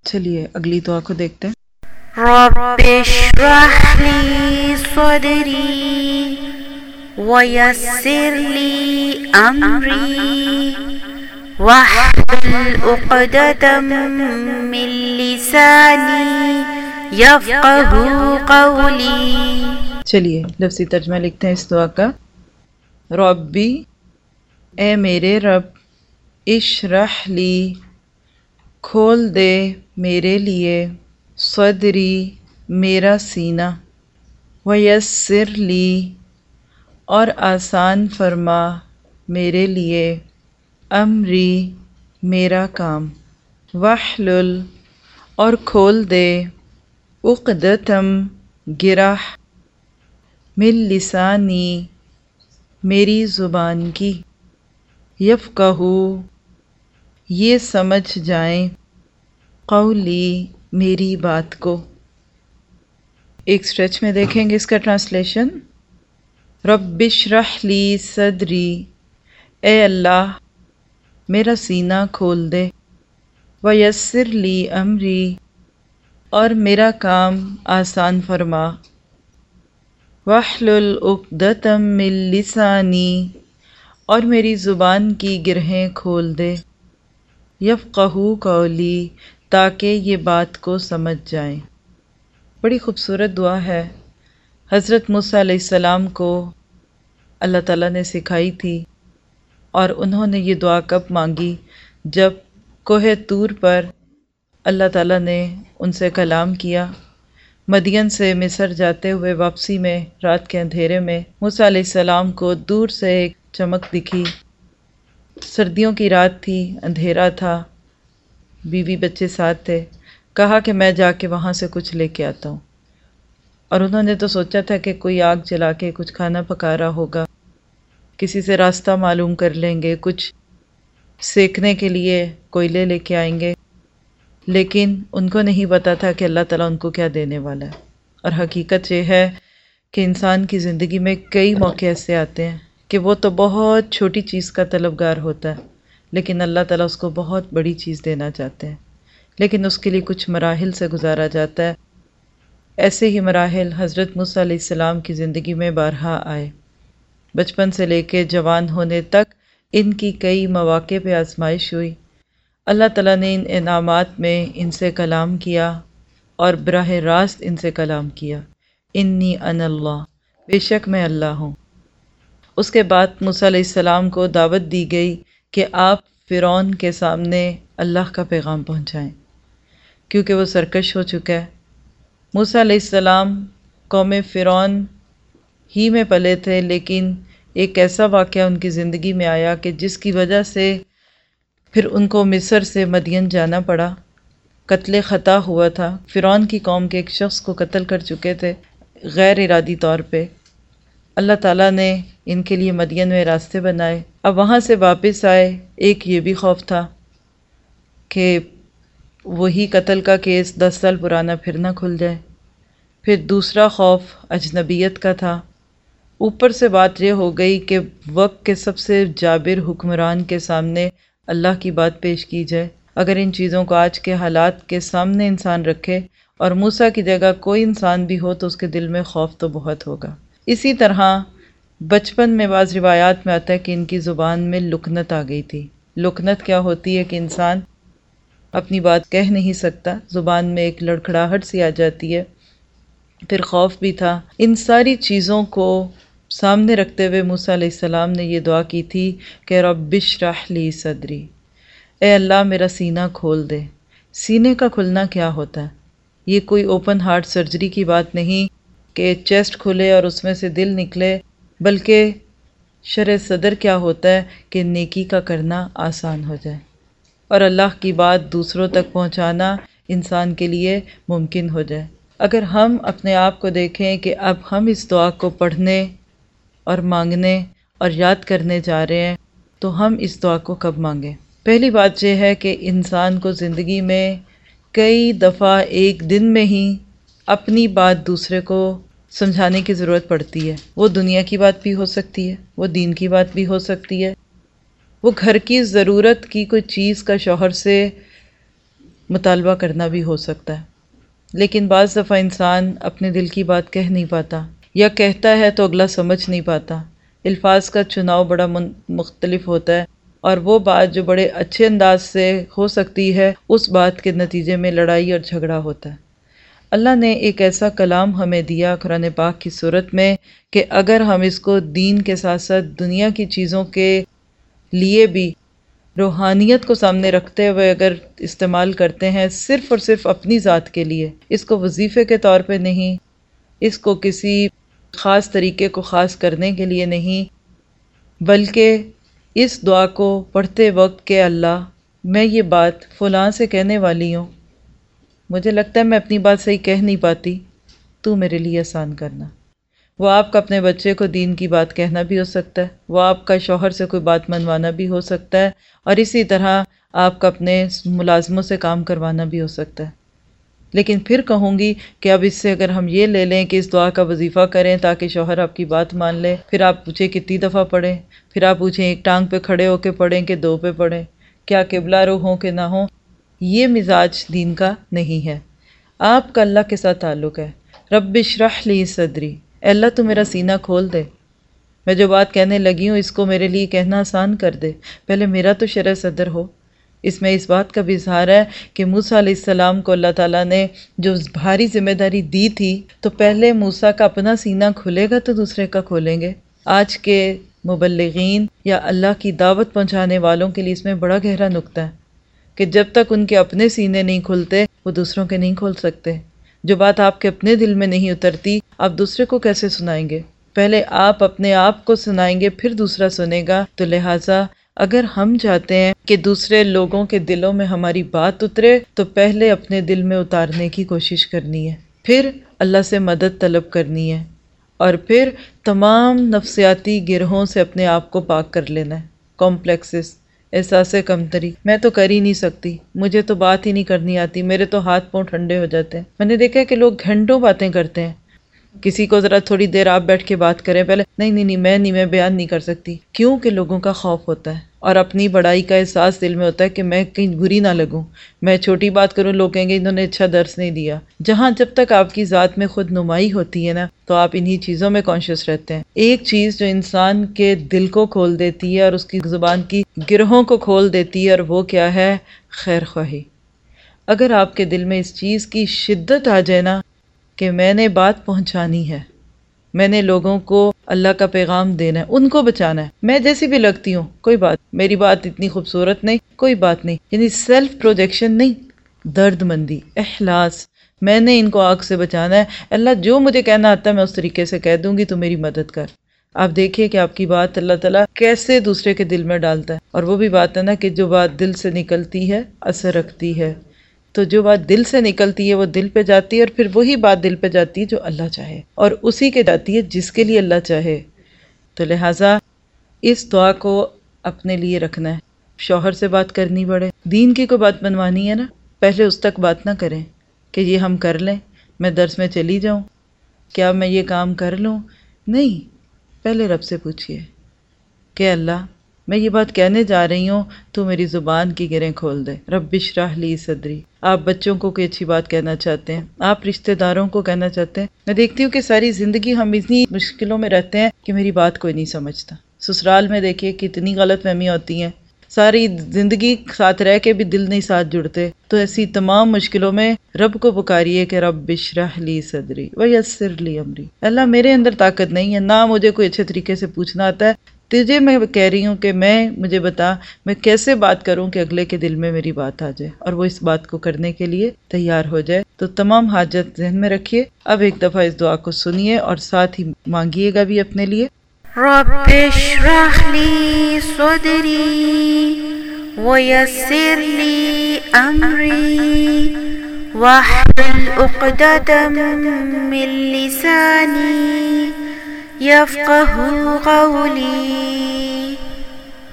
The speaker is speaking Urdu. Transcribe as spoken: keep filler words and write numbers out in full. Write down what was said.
چلیے اگلی دعا کو دیکھتے ہیں۔ رب اشرح لی صدری ویسر لی امری واحلل عقدۃ من لسانی یفقہوا قولی۔ چلیے لفظی ترجمہ لکھتے ہیں اس دعا کا۔ ربی اے میرے رب، اشرح لی کھول دے میرے لیے، صدری میرا سینہ، ویسر لی اور آسان فرما میرے لیے، امری میرا کام، واحلل اور کھول دے، عقدۃم گرہ، من لسانی میری زبان کی، یفقہوا یہ سمجھ جائیں، قولی میری بات کو۔ ایک سٹریچ میں دیکھیں گے اس کا ٹرانسلیشن۔ رب اشرح لی صدری، اے اللہ میرا سینہ کھول دے، ویسر لی امری اور میرا کام آسان فرما، واحلل عقدۃ من لسانی اور میری زبان کی گرہیں کھول دے، یفقہوا قولی تاکہ یہ بات کو سمجھ جائیں۔ بڑی خوبصورت دعا ہے، حضرت موسیٰ علیہ السلام کو اللہ تعالیٰ نے سکھائی تھی، اور انہوں نے یہ دعا کب مانگی؟ جب کوہ طور پر اللہ تعالیٰ نے ان سے کلام کیا۔ مدین سے مصر جاتے ہوئے واپسی میں رات کے اندھیرے میں موسیٰ علیہ السلام کو دور سے ایک چمک دکھی۔ سردیوں کی رات تھی، اندھیرا تھا، بیوی بچے ساتھ تھے۔ کہا کہ میں جا کے وہاں سے کچھ لے کے آتا ہوں، اور انہوں نے تو سوچا تھا کہ کوئی آگ جلا کے کچھ کھانا پکا رہا ہوگا، کسی سے راستہ معلوم کر لیں گے، کچھ سیکنے کے لیے کوئلے لے کے آئیں گے، لیکن ان کو نہیں پتا تھا کہ اللہ تعالیٰ ان کو کیا دینے والا ہے۔ اور حقیقت یہ ہے کہ انسان کی زندگی میں کئی موقع ایسے آتے ہیں کہ وہ تو بہت چھوٹی چیز کا طلبگار ہوتا ہے، لیکن اللہ تعالیٰ اس کو بہت بڑی چیز دینا چاہتے ہیں، لیکن اس کے لیے کچھ مراحل سے گزارا جاتا ہے۔ ایسے ہی مراحل حضرت موسیٰ علیہ السلام کی زندگی میں بارہا آئے۔ بچپن سے لے کے جوان ہونے تک ان کی کئی مواقع پہ آزمائش ہوئی۔ اللہ تعالیٰ نے ان انعامات میں ان سے کلام کیا، اور براہ راست ان سے کلام کیا، انی انا اللہ، بے شک میں اللہ ہوں۔ اس کے بعد موسیٰ علیہ السلام کو دعوت دی گئی کہ آپ فرعون کے سامنے اللہ کا پیغام پہنچائیں، کیونکہ وہ سرکش ہو چکا ہے۔ موسیٰ علیہ السلام قوم فرعون ہی میں پلے تھے، لیکن ایک ایسا واقعہ ان کی زندگی میں آیا کہ جس کی وجہ سے پھر ان کو مصر سے مدین جانا پڑا۔ قتل خطا ہوا تھا، فرعون کی قوم کے ایک شخص کو قتل کر چکے تھے غیر ارادی طور پہ۔ اللہ تعالیٰ نے ان کے لیے مدین میں راستے بنائے۔ اب وہاں سے واپس آئے، ایک یہ بھی خوف تھا کہ وہی قتل کا کیس دس سال پرانا پھر نہ کھل جائے۔ پھر دوسرا خوف اجنبیت کا تھا۔ اوپر سے بات یہ ہو گئی کہ وقت کے سب سے جابر حکمران کے سامنے اللہ کی بات پیش کی جائے۔ اگر ان چیزوں کو آج کے حالات کے سامنے انسان رکھے اور موسیٰ کی جگہ کوئی انسان بھی ہو تو اس کے دل میں خوف تو بہت ہوگا۔ اسی طرح بچپن میں بعض روایات میں آتا ہے کہ ان کی زبان میں لکنت آ گئی تھی۔ لکنت کیا ہوتی ہے کہ انسان اپنی بات کہہ نہیں سکتا، زبان میں ایک لڑکھڑاہٹ سی آ جاتی ہے۔ پھر خوف بھی تھا۔ ان ساری چیزوں کو سامنے رکھتے ہوئے موسیٰ علیہ السلام نے یہ دعا کی تھی کہ رب اشرح لی صدری، اے اللہ میرا سینہ کھول دے۔ سینے کا کھلنا کیا ہوتا ہے؟ یہ کوئی اوپن ہارٹ سرجری کی بات نہیں کہ چیسٹ کھلے اور اس میں سے دل نکلے، بلکہ شرح صدر کیا ہوتا ہے کہ نیکی کا کرنا آسان ہو جائے، اور اللہ کی بات دوسروں تک پہنچانا انسان کے لیے ممکن ہو جائے۔ اگر ہم اپنے آپ کو دیکھیں کہ اب ہم اس دعا کو پڑھنے اور مانگنے اور یاد کرنے جا رہے ہیں، تو ہم اس دعا کو کب مانگیں؟ پہلی بات یہ ہے کہ انسان کو زندگی میں کئی دفعہ ایک دن میں ہی اپنی بات دوسرے کو سمجھانے کی ضرورت پڑتی ہے۔ وہ دنیا کی بات بھی ہو سکتی ہے، وہ دین کی بات بھی ہو سکتی ہے، وہ گھر کی ضرورت کی کوئی چیز کا شوہر سے مطالبہ کرنا بھی ہو سکتا ہے، لیکن بعض دفعہ انسان اپنے دل کی بات کہہ نہیں پاتا، یا کہتا ہے تو اگلا سمجھ نہیں پاتا، الفاظ کا چناؤ بڑا مختلف ہوتا ہے، اور وہ بات جو بڑے اچھے انداز سے ہو سکتی ہے اس بات کے نتیجے میں لڑائی اور جھگڑا ہوتا ہے۔ اللہ نے ایک ایسا کلام ہمیں دیا قرآن پاک کی صورت میں کہ اگر ہم اس کو دین کے ساتھ ساتھ دنیا کی چیزوں کے لیے بھی روحانیت کو سامنے رکھتے ہوئے اگر استعمال کرتے ہیں، صرف اور صرف اپنی ذات کے لیے، اس کو وظیفے کے طور پہ نہیں، اس کو کسی خاص طریقے کو خاص کرنے کے لیے نہیں، بلکہ اس دعا کو پڑھتے وقت کہ اللہ میں یہ بات فلاں سے کہنے والی ہوں، مجھے لگتا ہے میں اپنی بات صحیح کہہ نہیں پاتی، تو میرے لیے آسان کرنا۔ وہ آپ کا اپنے بچے کو دین کی بات کہنا بھی ہو سکتا ہے، وہ آپ کا شوہر سے کوئی بات منوانا بھی ہو سکتا ہے، اور اسی طرح آپ کا اپنے ملازموں سے کام کروانا بھی ہو سکتا ہے۔ لیکن پھر کہوں گی کہ اب اس سے اگر ہم یہ لے لیں کہ اس دعا کا وظیفہ کریں تاکہ شوہر آپ کی بات مان لے، پھر آپ پوچھیں کتنی دفعہ پڑھیں، پھر آپ پوچھیں ایک ٹانگ پہ کھڑے ہو کے پڑھیں کہ دو پہ پڑھیں، کیا قبلہ رو ہوں کہ نہ ہوں، یہ مزاج دین کا نہیں ہے۔ آپ کا اللہ کے ساتھ تعلق ہے، رب اشرح لی صدری، اے اللہ تو میرا سینہ کھول دے، میں جو بات کہنے لگی ہوں اس کو میرے لیے کہنا آسان کر دے، پہلے میرا تو شرح صدر ہو۔ اس میں اس بات کا بھی اظہار ہے کہ موسیٰ علیہ السلام کو اللہ تعالیٰ نے جو بھاری ذمہ داری دی تھی تو پہلے موسیٰ کا اپنا سینہ کھلے گا تو دوسرے کا کھولیں گے۔ آج کے مبلغین یا اللہ کی دعوت پہنچانے والوں کے لیے اس میں بڑا گہرا نکتہ ہے کہ جب تک ان کے اپنے سینے نہیں کھلتے وہ دوسروں کے نہیں کھول سکتے۔ جو بات آپ کے اپنے دل میں نہیں اترتی آپ دوسرے کو کیسے سنائیں گے؟ پہلے آپ اپنے آپ کو سنائیں گے پھر دوسرا سنے گا۔ تو لہٰذا اگر ہم چاہتے ہیں کہ دوسرے لوگوں کے دلوں میں ہماری بات اترے تو پہلے اپنے دل میں اتارنے کی کوشش کرنی ہے، پھر اللہ سے مدد طلب کرنی ہے، اور پھر تمام نفسیاتی گرہوں سے اپنے آپ کو پاک کر لینا ہے۔ کمپلیکسز، احساس کمتری، میں تو کر ہی نہیں سکتی، مجھے تو بات ہی نہیں کرنی آتی، میرے تو ہاتھ پاؤں ٹھنڈے ہو جاتے ہیں۔ میں نے دیکھا ہے کہ لوگ گھنٹوں باتیں کرتے ہیں، کسی کو ذرا تھوڑی دیر آپ بیٹھ کے بات کریں، پہلے نہیں نہیں نہیں میں نہیں میں بیان نہیں کر سکتی، کیوں کہ لوگوں کا خوف ہوتا ہے اور اپنی بڑائی کا احساس دل میں ہوتا ہے کہ میں کہیں بری نہ لگوں، میں چھوٹی بات کروں لوگ کہیں گے انہوں نے اچھا درس نہیں دیا۔ جہاں جب تک آپ کی ذات میں خود نمائی ہوتی ہے نا تو آپ انہی چیزوں میں کانشیس رہتے ہیں۔ ایک چیز جو انسان کے دل کو کھول دیتی ہے اور اس کی زبان کی گرہوں کو کھول دیتی ہے، اور وہ کیا ہے؟ خیر خواہی۔ اگر آپ کے دل میں اس چیز کی شدت آ جائے نا کہ میں نے بات پہنچانی ہے، میں نے لوگوں کو اللہ کا پیغام دینا ہے، ان کو بچانا ہے، میں جیسی بھی لگتی ہوں کوئی بات، میری بات اتنی خوبصورت نہیں کوئی بات نہیں، یعنی سیلف پروجیکشن نہیں، درد مندی، اخلاص، میں نے ان کو آگ سے بچانا ہے، اللہ جو مجھے کہنا آتا ہے میں اس طریقے سے کہہ دوں گی تو میری مدد کر۔ آپ دیکھیے کہ آپ کی بات اللہ تعالیٰ کیسے دوسرے کے دل میں ڈالتا ہے، اور وہ بھی بات ہے نا کہ جو بات دل سے نکلتی ہے اثر رکھتی ہے، تو جو بات دل سے نکلتی ہے وہ دل پہ جاتی ہے، اور پھر وہی بات دل پہ جاتی ہے جو اللہ چاہے، اور اسی کے جاتی ہے جس کے لیے اللہ چاہے۔ تو لہٰذا اس دعا کو اپنے لیے رکھنا ہے۔ شوہر سے بات کرنی پڑے، دین کی کوئی بات منوانی ہے نا، پہلے اس تک بات نہ کریں کہ یہ ہم کر لیں، میں درس میں چلی جاؤں، کیا میں یہ کام کر لوں، نہیں، پہلے رب سے پوچھئے کہ اللہ میں یہ بات کہنے جا رہی ہوں تو میری زبان کی گرہیں کھول دے، رب اشرح لی صدری۔ آپ بچوں کو کوئی اچھی بات کہنا چاہتے ہیں، آپ رشتہ داروں کو کہنا چاہتے ہیں، میں دیکھتی ہوں کہ ساری زندگی ہم اتنی مشکلوں میں رہتے ہیں کہ میری بات کوئی نہیں سمجھتا۔ سسرال میں دیکھیے کتنی غلط فہمیاں ہوتی ہیں، ساری زندگی ساتھ رہ کے بھی دل نہیں ساتھ جڑتے، تو ایسی تمام مشکلوں میں رب کو پکاریے کہ رب اشرح لی صدری ویسر لی امری، اللہ میرے اندر طاقت نہیں ہے، نہ مجھے کوئی اچھے طریقے سے پوچھنا آتا ہے، تجھے میں کہہ رہی ہوں کہ میں مجھے بتا میں کیسے بات کروں کہ اگلے کے دل میں میری بات آ جائے اور وہ اس بات کو کرنے کے لیے تیار ہو جائے۔ تو تمام حاجت ذہن میں رکھیے، اب ایک دفعہ اس دعا کو سنیے اور ساتھ ہی مانگیے گا بھی اپنے لیے۔ رب اشرح لی صدری ویسر لی امری واحلل عقدۃ من لسانی یفقہوا قولی۔